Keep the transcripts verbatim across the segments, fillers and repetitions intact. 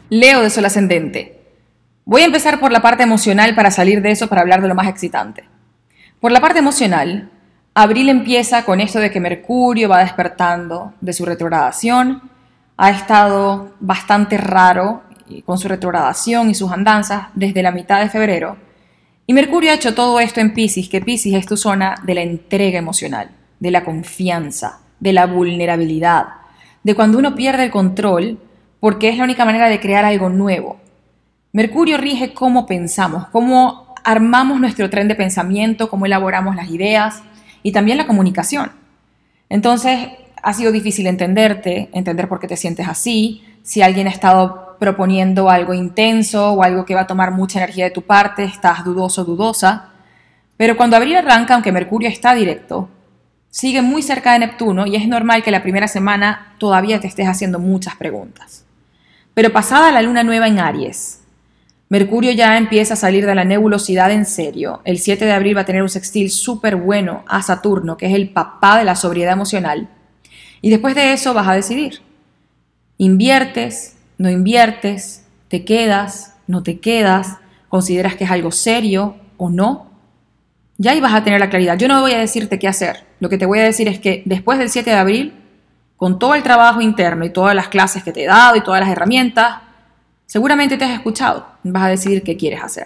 Leo de Sol Ascendente. Voy a empezar por la parte emocional para salir de eso para hablar de lo más excitante. Por la parte emocional, abril empieza con esto de que Mercurio va despertando de su retrogradación. Ha estado bastante raro con su retrogradación y sus andanzas desde la mitad de febrero. Y Mercurio ha hecho todo esto en Piscis, que Piscis es tu zona de la entrega emocional, de la confianza, de la vulnerabilidad, de cuando uno pierde el control porque es la única manera de crear algo nuevo. Mercurio rige cómo pensamos, cómo armamos nuestro tren de pensamiento, cómo elaboramos las ideas y también la comunicación. Entonces, ha sido difícil entenderte, entender por qué te sientes así, si alguien ha estado proponiendo algo intenso o algo que va a tomar mucha energía de tu parte, estás dudoso, dudosa. Pero cuando abril arranca, aunque Mercurio está directo, sigue muy cerca de Neptuno y es normal que la primera semana todavía te estés haciendo muchas preguntas. Pero pasada la luna nueva en Aries, Mercurio ya empieza a salir de la nebulosidad en serio. El siete de abril va a tener un sextil súper bueno a Saturno, que es el papá de la sobriedad emocional. Y después de eso vas a decidir. ¿Inviertes? ¿No inviertes? ¿Te quedas? ¿No te quedas? ¿Consideras que es algo serio o no? Ya ahí vas a tener la claridad. Yo no voy a decirte qué hacer. Lo que te voy a decir es que después del siete de abril, con todo el trabajo interno y todas las clases que te he dado y todas las herramientas, seguramente te has escuchado. Vas a decidir qué quieres hacer.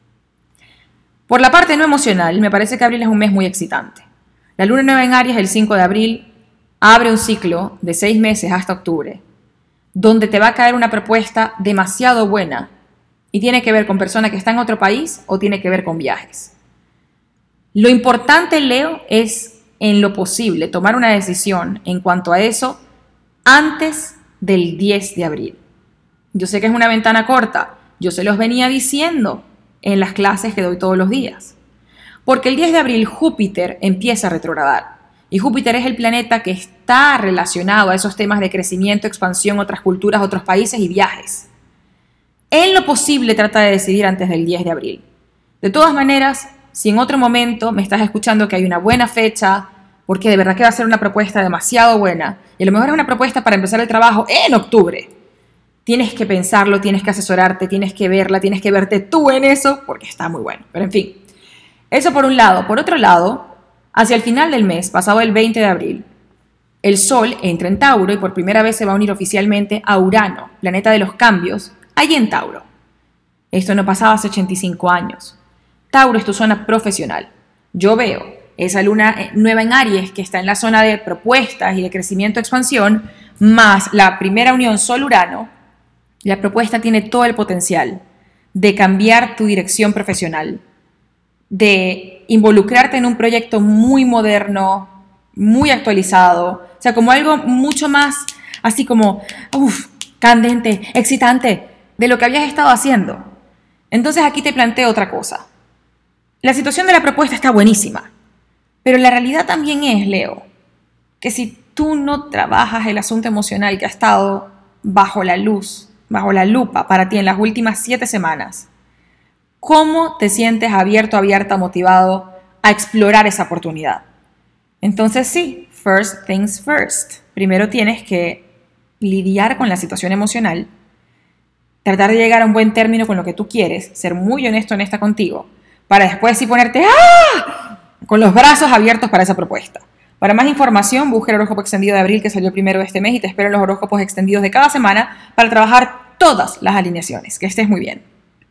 Por la parte no emocional, me parece que abril es un mes muy excitante. La luna nueva en Aries, el cinco de abril, abre un ciclo de seis meses hasta octubre, donde te va a caer una propuesta demasiado buena y tiene que ver con personas que están en otro país o tiene que ver con viajes. Lo importante, Leo, es en lo posible tomar una decisión en cuanto a eso antes del diez de abril. Yo sé que es una ventana corta, yo se los venía diciendo en las clases que doy todos los días, porque el diez de abril Júpiter empieza a retrogradar y Júpiter es el planeta que está relacionado a esos temas de crecimiento, expansión, otras culturas, otros países y viajes. En lo posible trata de decidir antes del diez de abril. De todas maneras, si en otro momento me estás escuchando que hay una buena fecha, porque de verdad que va a ser una propuesta demasiado buena, y a lo mejor es una propuesta para empezar el trabajo en octubre, tienes que pensarlo, tienes que asesorarte, tienes que verla, tienes que verte tú en eso, porque está muy bueno. Pero en fin, eso por un lado. Por otro lado, hacia el final del mes, pasado el veinte de abril, el Sol entra en Tauro y por primera vez se va a unir oficialmente a Urano, planeta de los cambios, allí en Tauro. Esto no pasaba hace ochenta y cinco años. Tauro es tu zona profesional. Yo veo esa luna nueva en Aries que está en la zona de propuestas y de crecimiento-expansión, más la primera unión Sol-Urano. La propuesta tiene todo el potencial de cambiar tu dirección profesional, de involucrarte en un proyecto muy moderno, muy actualizado, o sea, como algo mucho más así como, uff, candente, excitante, de lo que habías estado haciendo. Entonces aquí te planteo otra cosa. La situación de la propuesta está buenísima, pero la realidad también es, Leo, que si tú no trabajas el asunto emocional que ha estado bajo la luz, bajo la lupa para ti en las últimas siete semanas, ¿cómo te sientes abierto, abierta, motivado a explorar esa oportunidad? Entonces sí, first things first. Primero tienes que lidiar con la situación emocional, tratar de llegar a un buen término con lo que tú quieres, ser muy honesto, honesta contigo, para después sí ponerte ¡ah! Con los brazos abiertos para esa propuesta. Para más información, busca el horóscopo extendido de abril que salió primero de este mes y te espero en los horóscopos extendidos de cada semana para trabajar todas las alineaciones. Que estés muy bien.